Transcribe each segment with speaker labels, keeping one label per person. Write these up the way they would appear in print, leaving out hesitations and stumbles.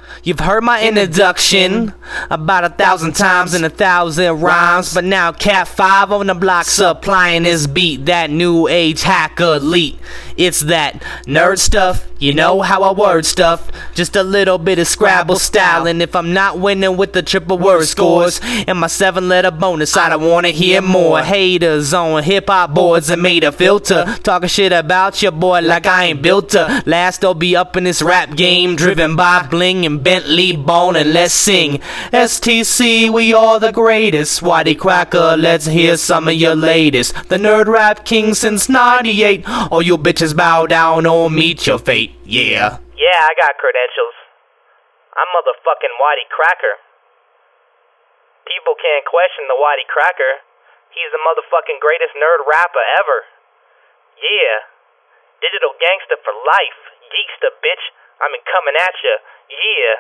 Speaker 1: You've heard my introduction about 1,000 times in 1,000 rhymes, but now Cat 5 on the block supplying this beat, that new age hacker elite. It's that nerd stuff, you know how I word stuff, just a little bit of Scrabble style. And if I'm not winning with the triple word scores and my 7-letter bonus, I don't wanna hear more. Haters on hip hop boards and made a filter, talking shit about your boy like I ain't built to last. I'll be up in this rap game, driven by bling and Bentley Bone, and let's sing STC, we are the greatest. Waddy Cracker, let's hear some of your latest. The nerd rap king since 98. All you bitches bow down or meet your fate. Yeah.
Speaker 2: Yeah, I got credentials. I'm motherfucking Waddy Cracker. People can't question the Waddy Cracker. He's the motherfucking greatest nerd rapper ever. Yeah. Digital gangster for life. Geekster, bitch. I'm coming at ya. Yeah.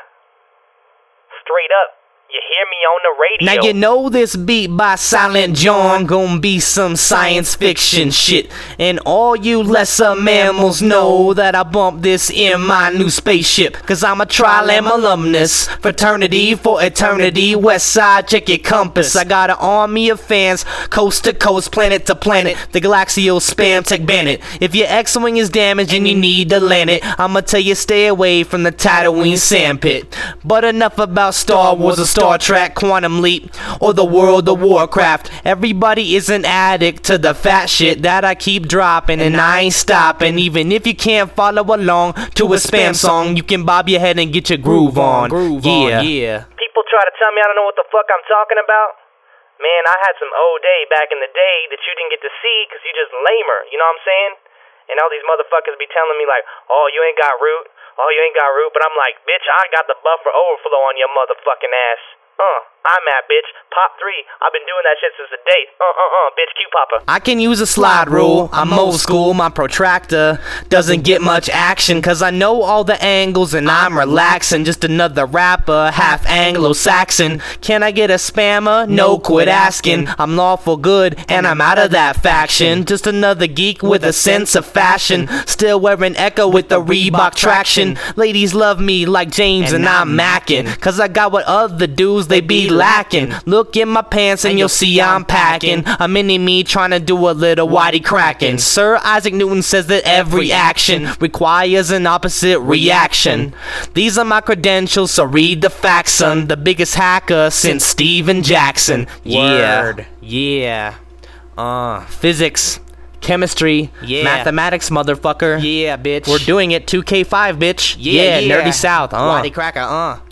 Speaker 2: Straight up. You hear me on the radio.
Speaker 1: Now you know this beat by Silent John gonna be some science fiction shit. And all you lesser mammals know that I bump this in my new spaceship, cause I'm a Tri-Lam alumnus. Fraternity for eternity. West side, check your compass. I got an army of fans, coast to coast, planet to planet. The Galaxial spam tech bandit. If your X-Wing is damaged and you need to land it, I'ma tell you stay away from the Tatooine sandpit. But enough about Star Wars or Star Trek, Quantum Leap, or the World of Warcraft. Everybody is an addict to the fat shit that I keep dropping, and I ain't stopping. Even if you can't follow along to a spam song, you can bob your head and get your groove on. Yeah.
Speaker 2: People try to tell me I don't know what the fuck I'm talking about. Man, I had some old day back in the day that you didn't get to see because you just lamer, you know what I'm saying? And all these motherfuckers be telling me like, oh, you ain't got root. Oh, you ain't got root. But I'm like, bitch, I got the buffer overflow on your motherfucking ass. I'm at, bitch. Pop 3. I've been doing that shit since the day. Bitch, Q-Popper.
Speaker 1: I can use a slide rule. I'm old school. My protractor doesn't get much action, cause I know all the angles and I'm relaxing. Just another rapper, half Anglo-Saxon. Can I get a spammer? No, quit asking. I'm lawful good and I'm out of that faction. Just another geek with a sense of fashion. Still wearing Echo with the Reebok traction. Ladies love me like James and I'm macking, cause I got what other dudes they be lacking. Look in my pants and you'll see I'm packing a mini-me trying to do a little Waddy cracking. Sir Isaac Newton says that every action requires an opposite reaction. These are my credentials, so read the facts, son. The biggest hacker since Steven Jackson.
Speaker 2: Word.
Speaker 1: Yeah. Physics, chemistry, mathematics, motherfucker.
Speaker 2: Yeah, bitch.
Speaker 1: We're doing it 2K5, bitch.
Speaker 2: Yeah.
Speaker 1: Nerdy South.
Speaker 2: Waddy Cracker,